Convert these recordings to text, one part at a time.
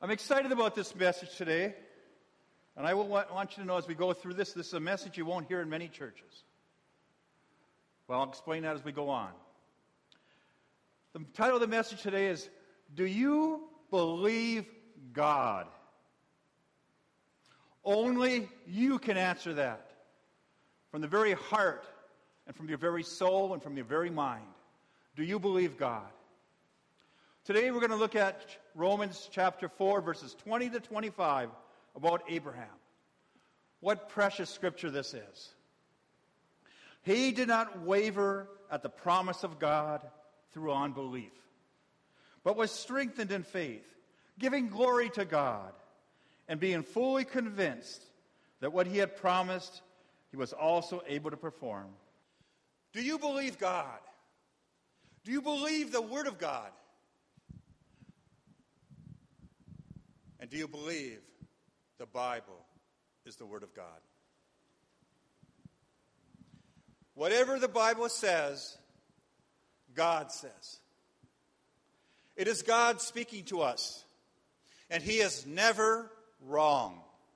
I'm excited about this message today, and I want you to know as we go through this is a message you won't hear in many churches. Well, I'll explain that as we go on. The title of the message today is, Do You Believe God? Only you can answer that from the very heart and from your very soul and from your very mind. Do you believe God? Today we're going to look at Romans chapter 4, verses 20 to 25 about Abraham. What precious scripture this is. He did not waver at the promise of God through unbelief, but was strengthened in faith, giving glory to God, and being fully convinced that what he had promised, he was also able to perform. Do you believe God? Do you believe the Word of God? And do you believe the Bible is the Word of God? Whatever the Bible says, God says. It is God speaking to us, and He is never wrong.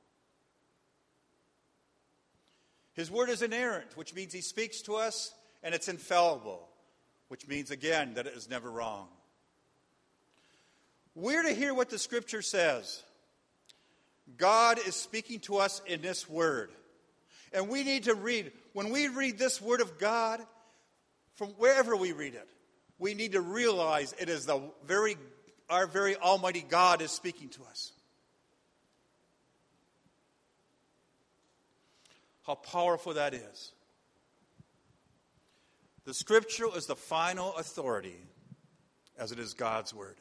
His Word is inerrant, which means He speaks to us, and it's infallible, which means, again, that it is never wrong. We're to hear what the Scripture says. God is speaking to us in this Word. And we need to read. When we read this Word of God, from wherever we read it, we need to realize it is our very Almighty God is speaking to us. How powerful that is. The Scripture is the final authority, as it is God's Word.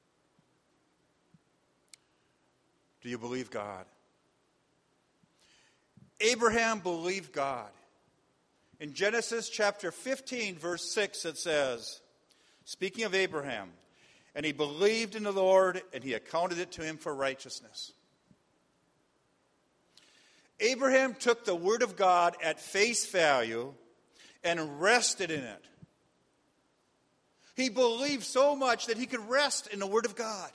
Do you believe God? Abraham believed God. In Genesis chapter 15, verse 6, it says, speaking of Abraham, and he believed in the Lord, and he accounted it to him for righteousness. Abraham took the Word of God at face value and rested in it. He believed so much that he could rest in the Word of God.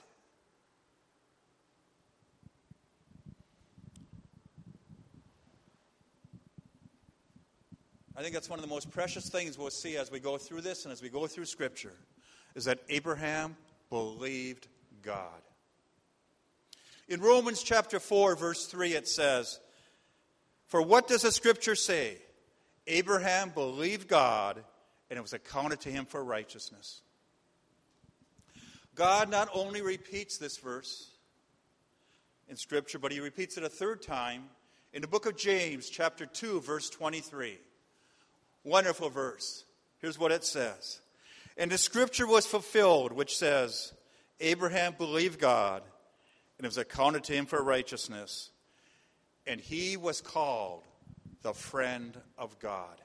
I think that's one of the most precious things we'll see as we go through this and as we go through Scripture, is that Abraham believed God. In Romans chapter 4, verse 3, it says, For what does the Scripture say? Abraham believed God, and it was accounted to him for righteousness. God not only repeats this verse in Scripture, but he repeats it a third time in the book of James, chapter 2, verse 23. Wonderful verse. Here's what it says. And the Scripture was fulfilled, which says, Abraham believed God, and it was accounted to him for righteousness. And he was called the friend of God.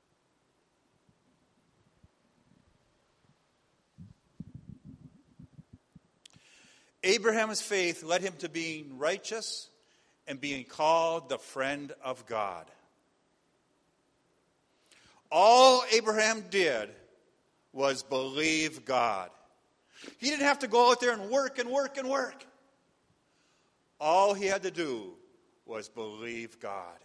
Abraham's faith led him to being righteous and being called the friend of God. All Abraham did was believe God. He didn't have to go out there and work and work and work. All he had to do was believe God.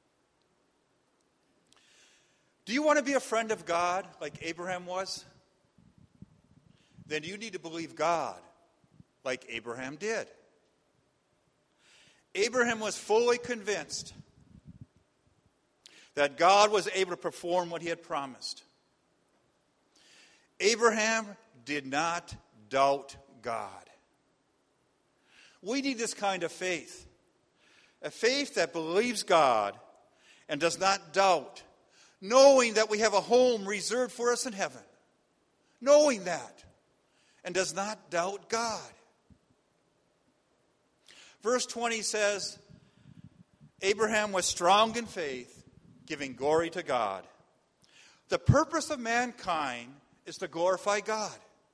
Do you want to be a friend of God like Abraham was? Then you need to believe God like Abraham did. Abraham was fully convinced that God was able to perform what he had promised. Abraham did not doubt God. We need this kind of faith. A faith that believes God and does not doubt, knowing that we have a home reserved for us in heaven. Knowing that and does not doubt God. Verse 20 says, Abraham was strong in faith, giving glory to God. The purpose of mankind is to glorify God.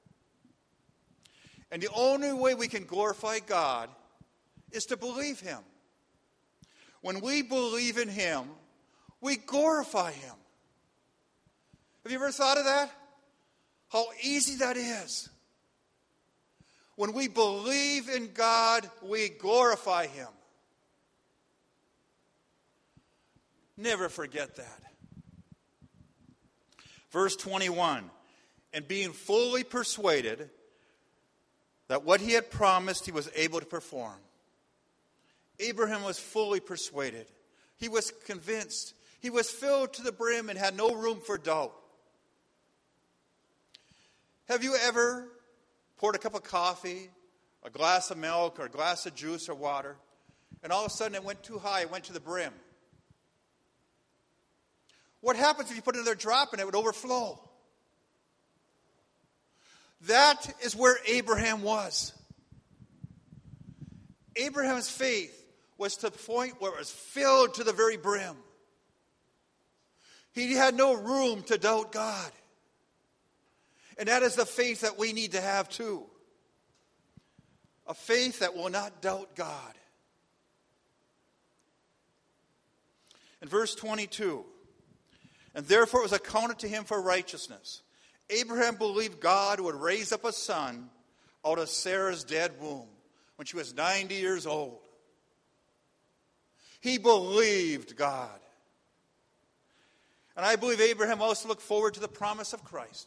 And the only way we can glorify God is to believe Him. When we believe in Him, we glorify Him. Have you ever thought of that? How easy that is. When we believe in God, we glorify Him. Never forget that. Verse 21, and being fully persuaded that what he had promised he was able to perform. Abraham was fully persuaded. He was convinced. He was filled to the brim and had no room for doubt. Have you ever poured a cup of coffee, a glass of milk, or a glass of juice or water, and all of a sudden it went too high, it went to the brim? What happens if you put another drop and it would overflow? That is where Abraham was. Abraham's faith was to the point where it was filled to the very brim. He had no room to doubt God. And that is the faith that we need to have too. A faith that will not doubt God. In verse 22, and therefore it was accounted to him for righteousness. Abraham believed God would raise up a son out of Sarah's dead womb when she was 90 years old. He believed God. And I believe Abraham also looked forward to the promise of Christ.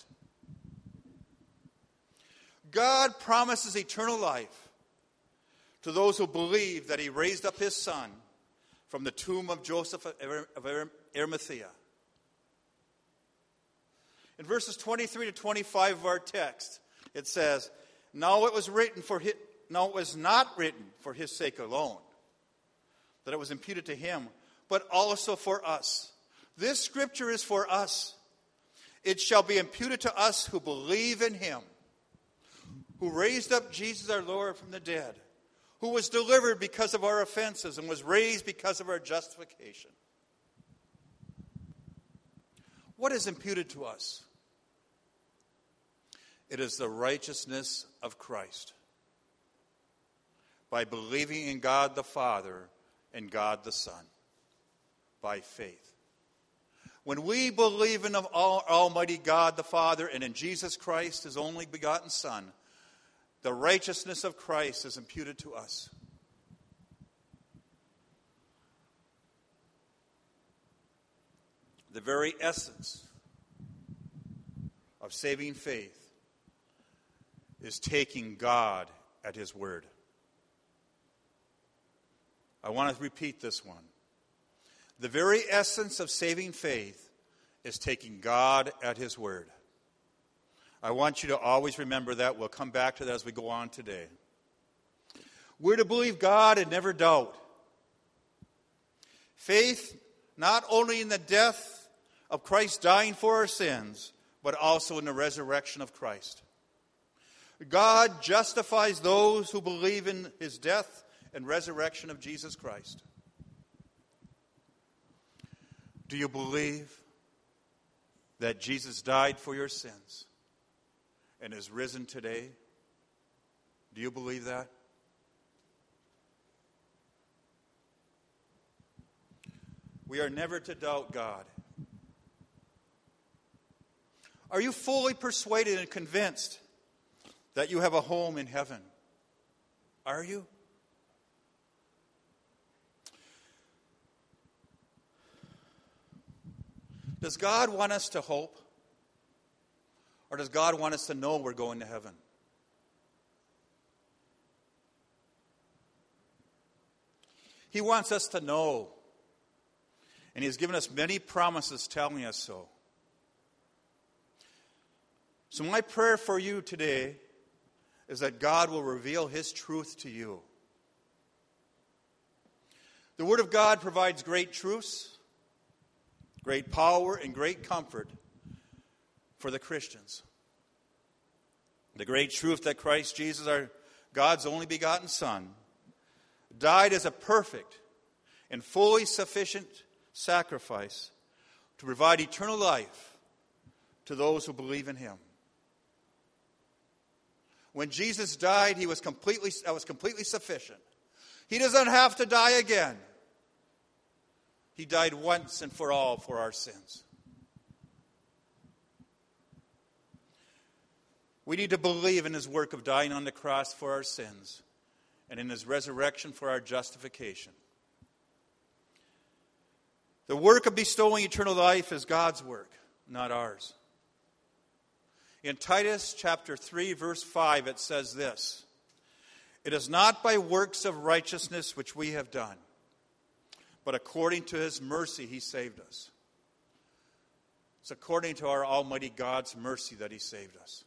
God promises eternal life to those who believe that he raised up his son from the tomb of Joseph of Arimathea. In verses 23 to 25 of our text, it says, Now it was not written for his sake alone, that it was imputed to him, but also for us. This scripture is for us. It shall be imputed to us who believe in him, who raised up Jesus our Lord from the dead, who was delivered because of our offenses and was raised because of our justification. What is imputed to us? It is the righteousness of Christ. By believing in God the Father and God the Son. By faith. When we believe in Almighty God the Father and in Jesus Christ, his only begotten Son, the righteousness of Christ is imputed to us. The very essence of saving faith is taking God at his word. I want to repeat this one. The very essence of saving faith is taking God at his word. I want you to always remember that. We'll come back to that as we go on today. We're to believe God and never doubt. Faith not only in the death of Christ dying for our sins, but also in the resurrection of Christ. God justifies those who believe in his death and resurrection of Jesus Christ. Do you believe that Jesus died for your sins and is risen today? Do you believe that? We are never to doubt God. Are you fully persuaded and convinced that you have a home in heaven? Are you? Does God want us to hope? Or does God want us to know we're going to heaven? He wants us to know. And he has given us many promises telling us so. So my prayer for you today is that God will reveal his truth to you. The Word of God provides great truths, great power, and great comfort for the Christians. The great truth that Christ Jesus, God's only begotten Son, died as a perfect and fully sufficient sacrifice to provide eternal life to those who believe in him. When Jesus died, that was completely sufficient. He doesn't have to die again. He died once and for all for our sins. We need to believe in his work of dying on the cross for our sins and in his resurrection for our justification. The work of bestowing eternal life is God's work, not ours. In Titus chapter 3, verse 5, it says this: "It is not by works of righteousness which we have done, but according to his mercy he saved us." It's according to our Almighty God's mercy that he saved us.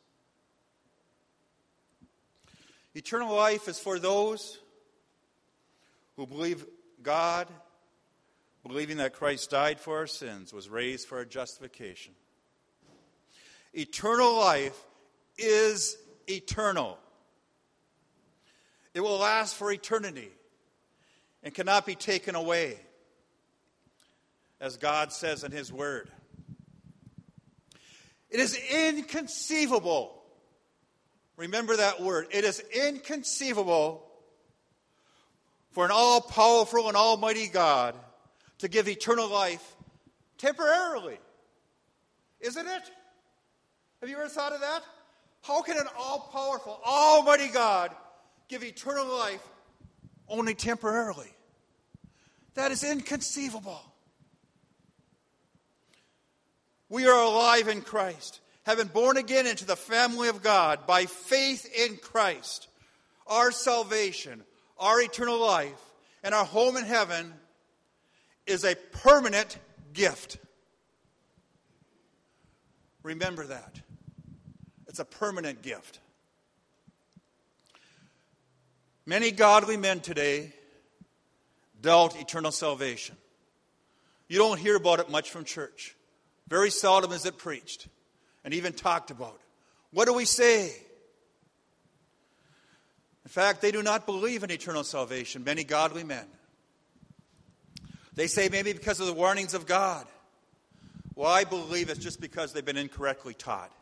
Eternal life is for those who believe God, believing that Christ died for our sins, was raised for our justification. Eternal life is eternal. It will last for eternity and cannot be taken away, as God says in his word. It is inconceivable. Remember that word. It is inconceivable for an all-powerful and almighty God to give eternal life temporarily. Isn't it? Have you ever thought of that? How can an all-powerful, almighty God give eternal life only temporarily? That is inconceivable. We are alive in Christ, have been born again into the family of God by faith in Christ. Our salvation, our eternal life, and our home in heaven is a permanent gift. Remember that. It's a permanent gift. Many godly men today doubt eternal salvation. You don't hear about it much from church. Very seldom is it preached and even talked about. What do we say? In fact, they do not believe in eternal salvation, many godly men. They say maybe because of the warnings of God. Well, I believe it's just because they've been incorrectly taught.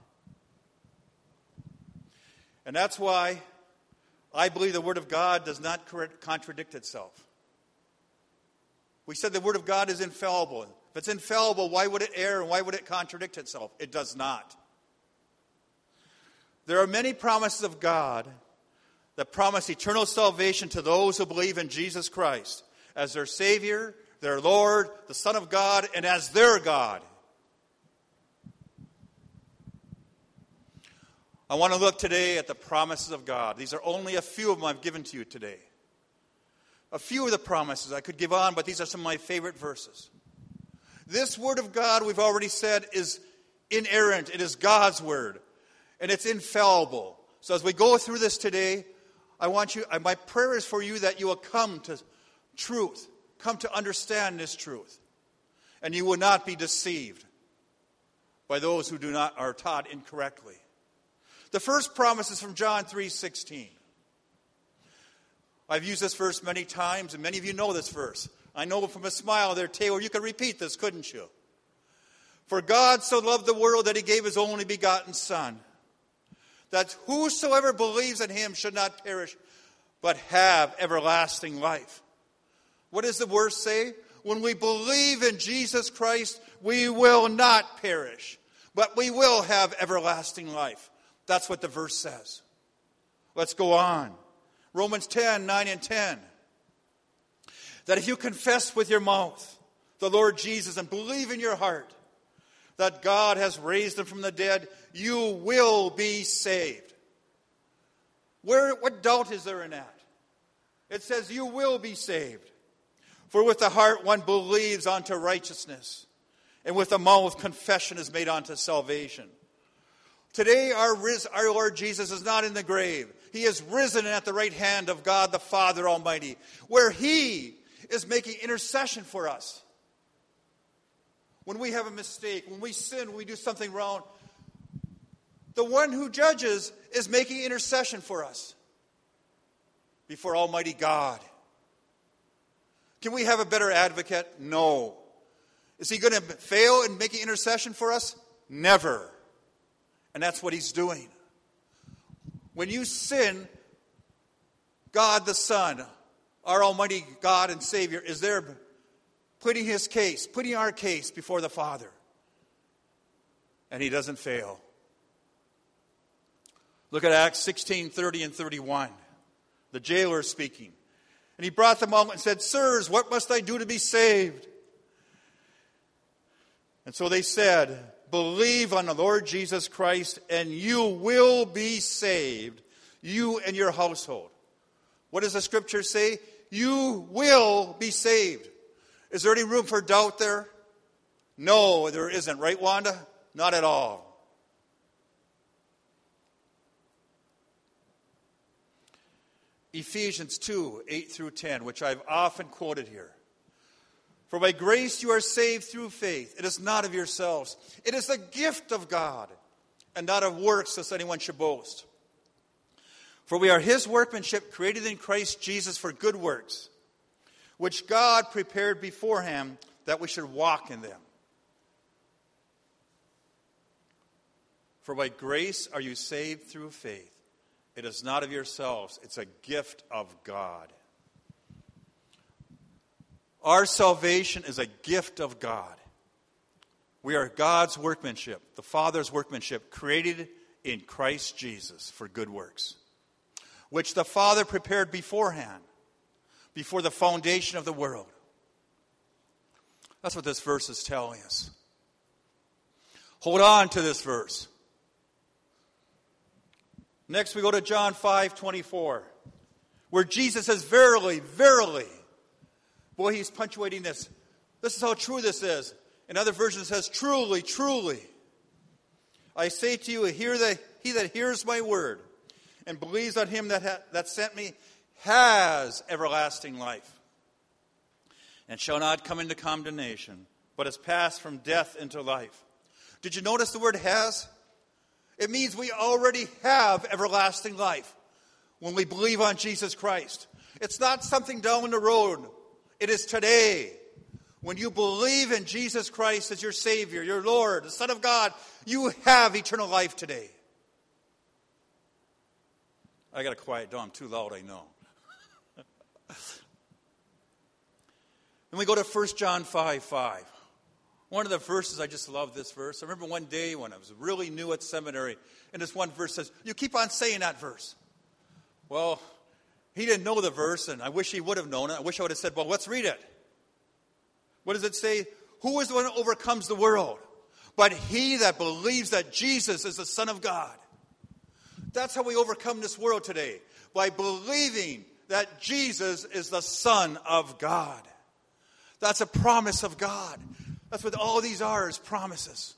And that's why I believe the Word of God does not contradict itself. We said the Word of God is infallible. If it's infallible, why would it err and why would it contradict itself? It does not. There are many promises of God that promise eternal salvation to those who believe in Jesus Christ as their Savior, their Lord, the Son of God, and as their God. I want to look today at the promises of God. These are only a few of them I've given to you today. A few of the promises I could give on, but these are some of my favorite verses. This Word of God, we've already said, is inerrant. It is God's Word, and it's infallible. So as we go through this today, my prayer is for you that you will come to truth, come to understand this truth, and you will not be deceived by those who are taught incorrectly. The first promise is from John 3:16. I've used this verse many times, and many of you know this verse. I know from a smile there, Taylor, you could repeat this, couldn't you? For God so loved the world that he gave his only begotten Son, that whosoever believes in him should not perish, but have everlasting life. What does the verse say? When we believe in Jesus Christ, we will not perish, but we will have everlasting life. That's what the verse says. Let's go on. Romans 10:9 and 10. That if you confess with your mouth the Lord Jesus and believe in your heart that God has raised him from the dead, you will be saved. What doubt is there in that? It says you will be saved. For with the heart one believes unto righteousness, and with the mouth confession is made unto salvation. Today our Lord Jesus is not in the grave. He is risen at the right hand of God the Father Almighty, where he is making intercession for us. When we have a mistake, when we sin, when we do something wrong, the one who judges is making intercession for us before Almighty God. Can we have a better advocate? No. Is he going to fail in making intercession for us? Never. And that's what he's doing. When you sin, God the Son, our Almighty God and Savior, is there putting his case, putting our case before the Father. And he doesn't fail. Look at Acts 16:30 and 31. The jailer is speaking. And he brought them out and said, "Sirs, what must I do to be saved?" And so they said, "Believe on the Lord Jesus Christ, and you will be saved, you and your household." What does the scripture say? You will be saved. Is there any room for doubt there? No, there isn't. Right, Wanda? Not at all. Ephesians 2:8 through 10, which I've often quoted here. For by grace you are saved through faith. It is not of yourselves. It is the gift of God, and not of works, lest anyone should boast. For we are his workmanship, created in Christ Jesus for good works, which God prepared beforehand that we should walk in them. For by grace are you saved through faith. It is not of yourselves. It's a gift of God. Our salvation is a gift of God. We are God's workmanship, the Father's workmanship, created in Christ Jesus for good works, which the Father prepared beforehand, before the foundation of the world. That's what this verse is telling us. Hold on to this verse. Next we go to John 5:24, where Jesus says, "Verily, verily." Boy, he's punctuating this. This is how true this is. In other versions it says, "Truly, truly. I say to you, he that hears my word and believes on him that sent me has everlasting life, and shall not come into condemnation, but has passed from death into life." Did you notice the word has? It means we already have everlasting life when we believe on Jesus Christ. It's not something down the road. It is today. When you believe in Jesus Christ as your Savior, your Lord, the Son of God, you have eternal life today. I got to quiet down. I'm too loud, I know. Then we go to 1 John 5:5. One of the verses, I just love this verse. I remember one day when I was really new at seminary, and this one verse says, "You keep on saying that verse." Well, he didn't know the verse, and I wish he would have known it. I wish I would have said, "Well, let's read it." What does it say? Who is the one who overcomes the world? But he that believes that Jesus is the Son of God. That's how we overcome this world today. By believing that Jesus is the Son of God. That's a promise of God. That's what all these are, is promises.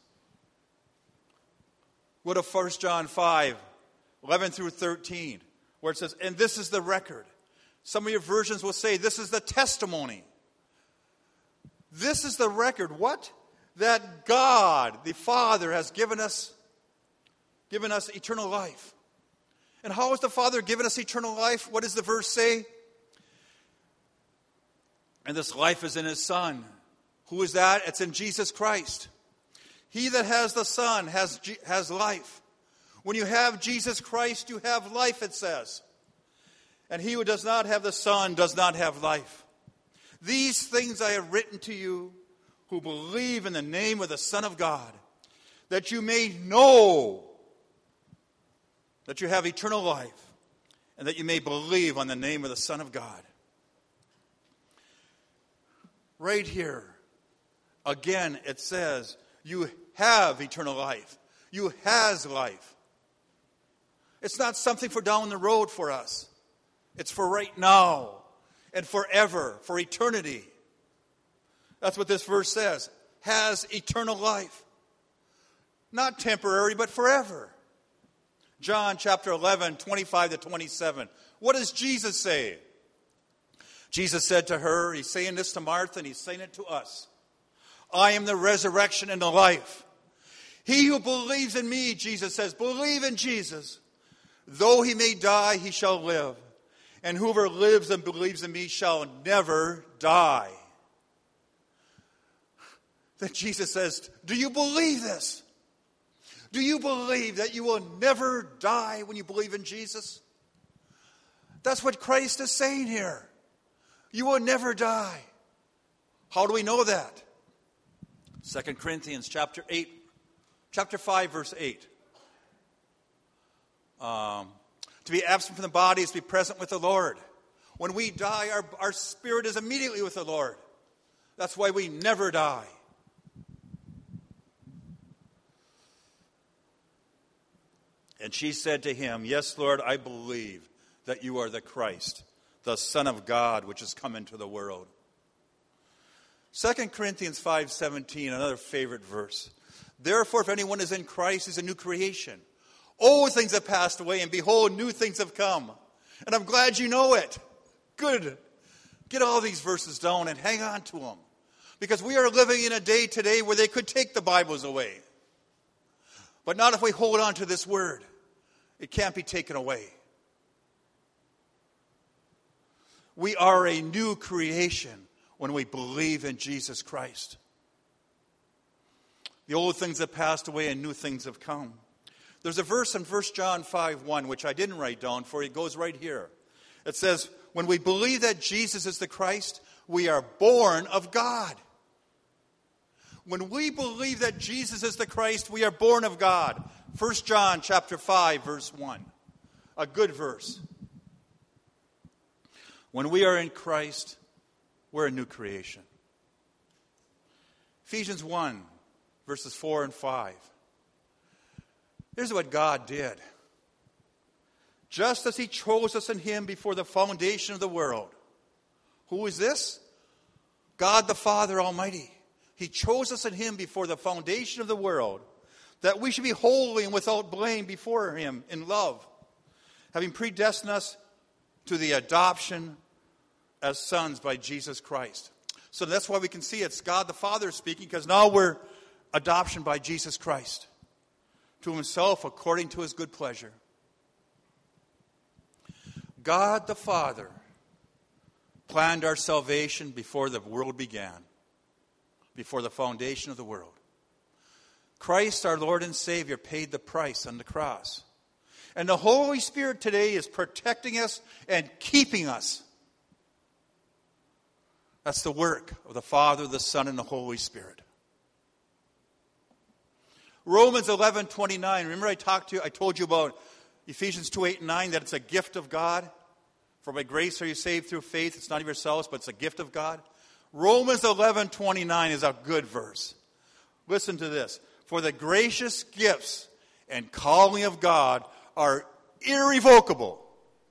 Go to 1 John 5:11 through 13, where it says, "And this is the record." Some of your versions will say, "This is the testimony." This is the record. What? That God, the Father, has given us eternal life. And how has the Father given us eternal life? What does the verse say? "And this life is in his Son." Who is that? It's in Jesus Christ. He that has the Son has life. When you have Jesus Christ, you have life, it says. And he who does not have the Son does not have life. These things I have written to you who believe in the name of the Son of God, that you may know that you have eternal life, and that you may believe on the name of the Son of God. Right here, again, it says, you have eternal life. You has life. It's not something for down the road for us. It's for right now and forever, for eternity. That's what this verse says. Has eternal life. Not temporary, but forever. John chapter 11, 25 to 27. What does Jesus say? Jesus said to her, he's saying this to Martha and he's saying it to us. "I am the resurrection and the life. He who believes in me," Jesus says, believe in Jesus, "though he may die, he shall live. And whoever lives and believes in me shall never die." Then Jesus says, do you believe this? Do you believe that you will never die when you believe in Jesus? That's what Christ is saying here. You will never die. How do we know that? 2 Corinthians chapter 5, verse 8. To be absent from the body is to be present with the Lord. When we die, our spirit is immediately with the Lord. That's why we never die. And she said to him, "Yes, Lord, I believe that you are the Christ, the Son of God, which has come into the world." 2 Corinthians 5:17, another favorite verse. "Therefore, if anyone is in Christ, he's a new creation. Old things have passed away, and behold, new things have come." And I'm glad you know it. Good. Get all these verses down and hang on to them. Because we are living in a day today where they could take the Bibles away. But not if we hold on to this word. It can't be taken away. We are a new creation when we believe in Jesus Christ. The old things have passed away and new things have come. There's a verse in 1 John 5:1, which I didn't write down for you. It goes right here. It says, when we believe that Jesus is the Christ, we are born of God. When we believe that Jesus is the Christ, we are born of God. 1 John chapter 5, verse 1. A good verse. When we are in Christ, we're a new creation. Ephesians 1, verses 4 and 5. Here's what God did. Just as he chose us in him before the foundation of the world. Who is this? God the Father Almighty. He chose us in him before the foundation of the world, that we should be holy and without blame before him in love, having predestined us to the adoption as sons by Jesus Christ. So that's why we can see it's God the Father speaking, because now we're adoption by Jesus Christ to himself according to his good pleasure. God the Father planned our salvation before the world began, before the foundation of the world. Christ, our Lord and Savior, paid the price on the cross. And the Holy Spirit today is protecting us and keeping us. That's the work of the Father, the Son, and the Holy Spirit. Romans 11:29. Remember I told you about Ephesians 2:8 and 9, that it's a gift of God. For by grace are you saved through faith. It's not of yourselves, but it's a gift of God. Romans 11:29 is a good verse. Listen to this. For the gracious gifts and calling of God are irrevocable.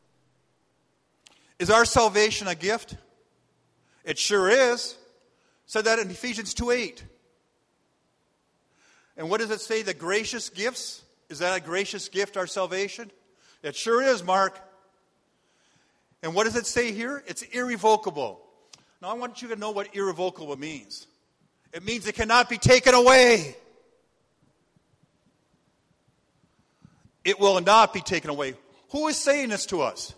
Is our salvation a gift? It sure is. Said that in Ephesians 2:8. And what does it say? The gracious gifts? Is that a gracious gift, our salvation? It sure is, Mark. And what does it say here? It's irrevocable. Now I want you to know what irrevocable means. It means it cannot be taken away. It will not be taken away. Who is saying this to us?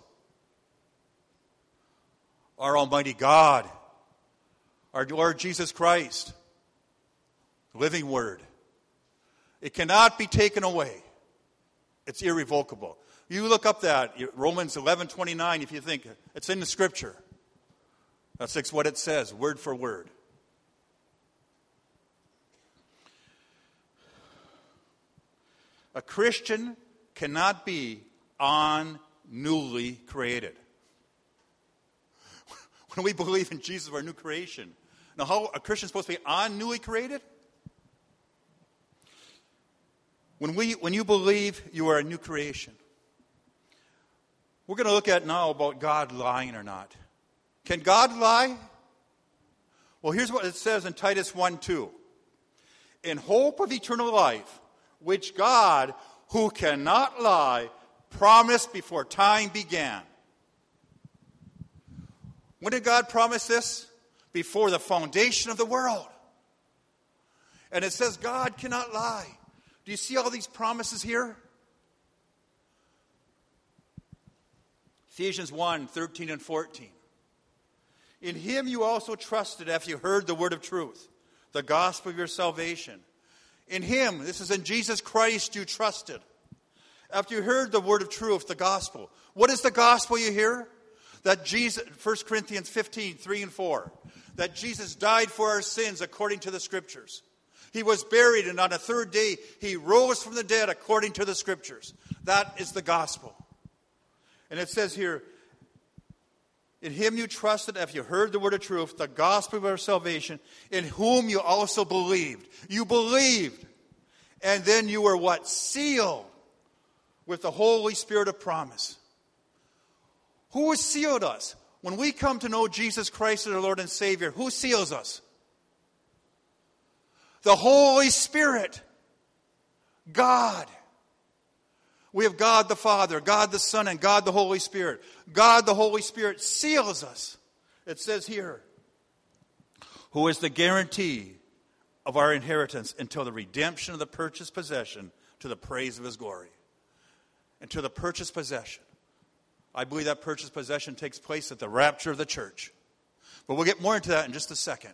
Our Almighty God. Our Lord Jesus Christ. Living Word. It cannot be taken away. It's irrevocable. You look up that, Romans 11:29, if you think it's in the Scripture. That's what it says, word for word. A Christian cannot be newly created. When we believe in Jesus, we're a new creation. Now, how a Christian is supposed to be newly created? When you believe, you are a new creation. We're going to look at now about God lying or not. Can God lie? Well, here's what it says in Titus 1:2. In hope of eternal life, which God, who cannot lie, promised before time began. When did God promise this? Before the foundation of the world. And it says God cannot lie. Do you see all these promises here? Ephesians 1:13 and 14. In him you also trusted after you heard the word of truth, the gospel of your salvation. In him, this is in Jesus Christ, you trusted. After you heard the word of truth, the gospel. What is the gospel you hear? That Jesus, 1 Corinthians 15:3 and 4. That Jesus died for our sins according to the Scriptures. He was buried, and on the third day, he rose from the dead according to the Scriptures. That is the gospel. And it says here, in him you trusted, if you heard the word of truth, the gospel of our salvation, in whom you also believed. You believed. And then you were what? Sealed with the Holy Spirit of promise. Who has sealed us? When we come to know Jesus Christ as our Lord and Savior, who seals us? The Holy Spirit. God. We have God the Father, God the Son, and God the Holy Spirit. God the Holy Spirit seals us. It says here, who is the guarantee of our inheritance until the redemption of the purchased possession to the praise of his glory. Until the purchased possession. I believe that purchased possession takes place at the rapture of the church. But we'll get more into that in just a second.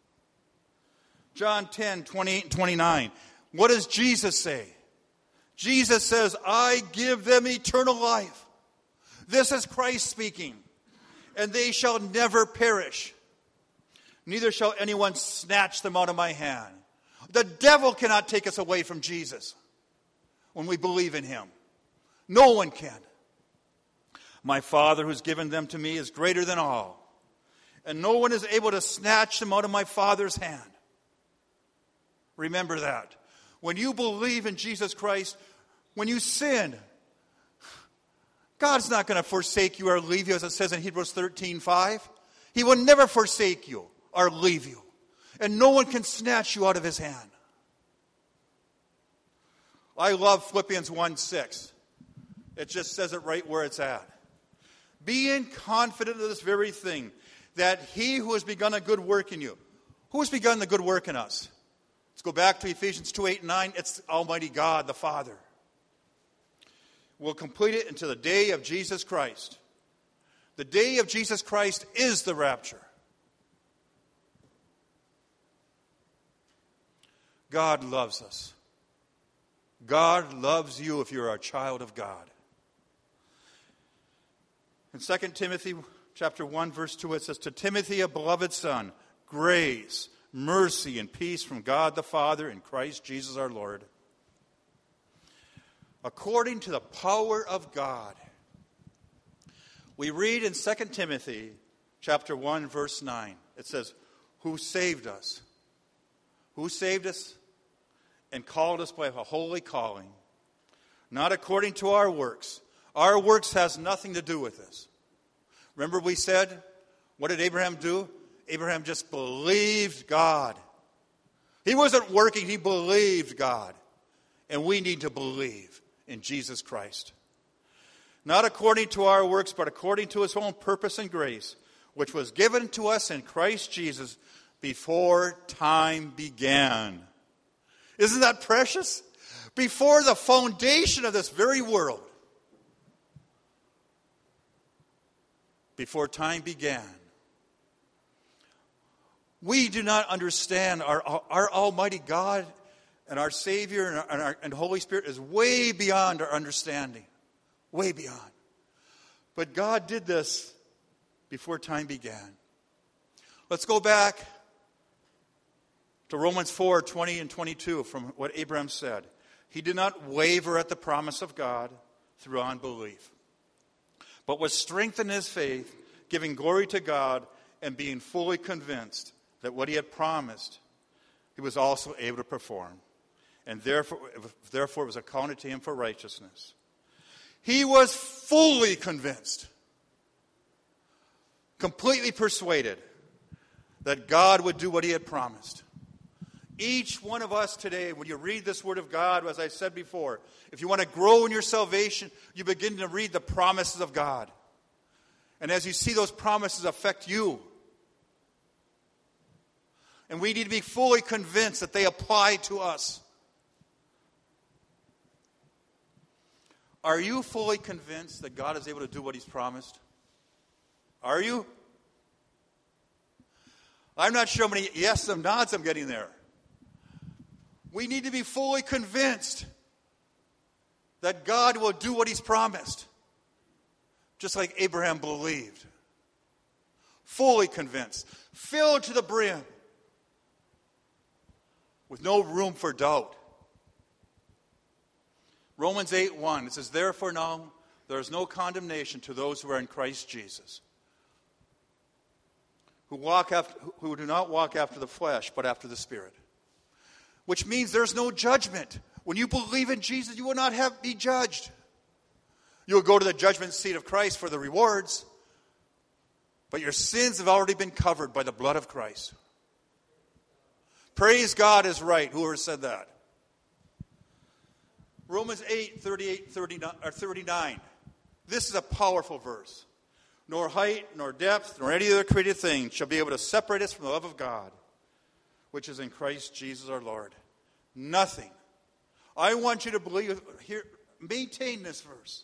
John 10, 28 and 29. What does Jesus say? Jesus says, I give them eternal life. This is Christ speaking. And they shall never perish. Neither shall anyone snatch them out of my hand. The devil cannot take us away from Jesus when we believe in him. No one can. My Father who's given them to me is greater than all. And no one is able to snatch them out of my Father's hand. Remember that. When you believe in Jesus Christ, when you sin, God's not going to forsake you or leave you, as it says in Hebrews 13:5. He will never forsake you or leave you. And no one can snatch you out of his hand. I love Philippians 1:6. It just says it right where it's at. Being confident of this very thing, that he who has begun a good work in you. Who has begun the good work in us? Let's go back to Ephesians 2:8 and 9. It's Almighty God, the Father. We'll complete it until the day of Jesus Christ. The day of Jesus Christ is the rapture. God loves us. God loves you if you're a child of God. In 2 Timothy chapter 1, verse 2, it says, to Timothy, a beloved son, grace, mercy, and peace from God the Father and Christ Jesus our Lord. According to the power of God. We read in 2 Timothy chapter 1, verse 9. It says, who saved us? Who saved us and called us by a holy calling, not according to our works. Our works has nothing to do with this. Remember we said, what did Abraham do? Abraham just believed God. He wasn't working, he believed God. And we need to believe in Jesus Christ. Not according to our works, but according to his own purpose and grace, which was given to us in Christ Jesus before time began. Isn't that precious? Before the foundation of this very world. Before time began. We do not understand our Almighty God and our Savior and Holy Spirit is way beyond our understanding. Way beyond. But God did this before time began. Let's go back to Romans 4, 20 and 22 from what Abraham said. He did not waver at the promise of God through unbelief, but was strengthened in his faith, giving glory to God and being fully convinced that what he had promised, he was also able to perform. And therefore it was accounted to him for righteousness. He was fully convinced, completely persuaded that God would do what he had promised. Each one of us today, when you read this Word of God, as I said before, if you want to grow in your salvation, you begin to read the promises of God. And as you see those promises affect you, and we need to be fully convinced that they apply to us. Are you fully convinced that God is able to do what he's promised? Are you? I'm not sure how many yes and nods I'm getting there. We need to be fully convinced that God will do what he's promised. Just like Abraham believed. Fully convinced. Filled to the brim. with no room for doubt. Romans 8:1, it says, therefore now there is no condemnation to those who are in Christ Jesus, who do not walk after the flesh, but after the Spirit. Which means there's no judgment. When you believe in Jesus, you will not be judged. You will go to the judgment seat of Christ for the rewards, but your sins have already been covered by the blood of Christ. Praise God is right. Whoever said that? Romans 8:39. This is a powerful verse. Nor height, nor depth, nor any other created thing shall be able to separate us from the love of God, which is in Christ Jesus our Lord. Nothing. I want you to believe here. Maintain this verse.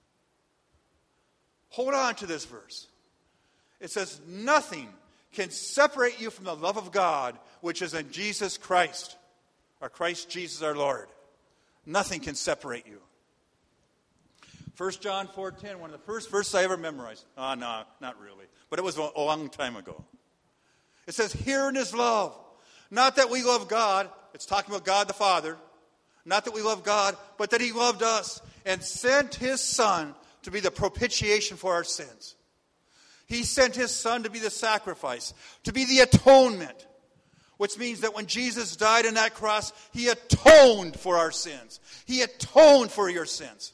Hold on to this verse. It says, nothing can separate you from the love of God, which is in Jesus Christ, or Christ Jesus our Lord. Nothing can separate you. 1 John 4:10, one of the first verses I ever memorized. No, not really. But it was a long time ago. It says, herein is love. Not that we love God. It's talking about God the Father. Not that we love God, but that He loved us and sent His Son to be the propitiation for our sins. He sent His Son to be the sacrifice, to be the atonement, which means that when Jesus died on that cross, He atoned for our sins. He atoned for your sins.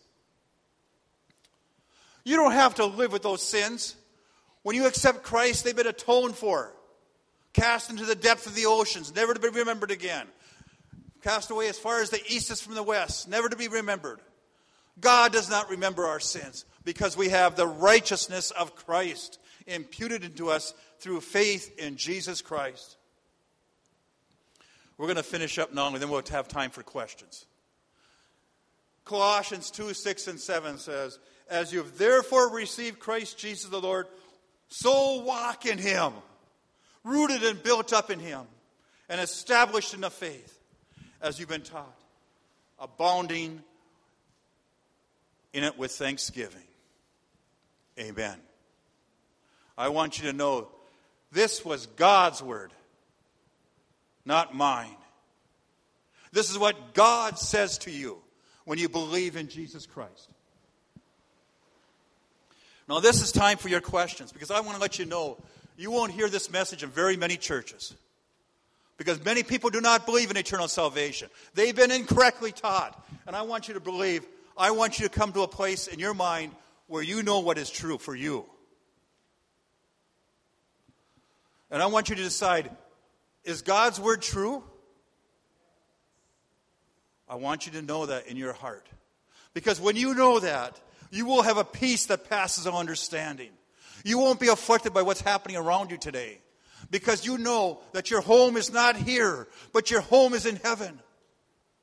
You don't have to live with those sins. When you accept Christ, they've been atoned for. Cast into the depth of the oceans, never to be remembered again. Cast away as far as the east is from the west, never to be remembered. God does not remember our sins because we have the righteousness of Christ imputed into us through faith in Jesus Christ. We're going to finish up now, and then we'll have time for questions. Colossians 2:6 and 7 says, as you have therefore received Christ Jesus the Lord, so walk in Him, rooted and built up in Him, and established in the faith, as you've been taught, abounding in it with thanksgiving. Amen. I want you to know this was God's word, not mine. This is what God says to you when you believe in Jesus Christ. Now this is time for your questions, because I want to let you know you won't hear this message in very many churches. Because many people do not believe in eternal salvation. They've been incorrectly taught. And I want you to believe, I want you to come to a place in your mind where you know what is true for you. And I want you to decide, is God's word true? I want you to know that in your heart. Because when you know that, you will have a peace that passes all understanding. You won't be afflicted by what's happening around you today. Because you know that your home is not here, but your home is in heaven.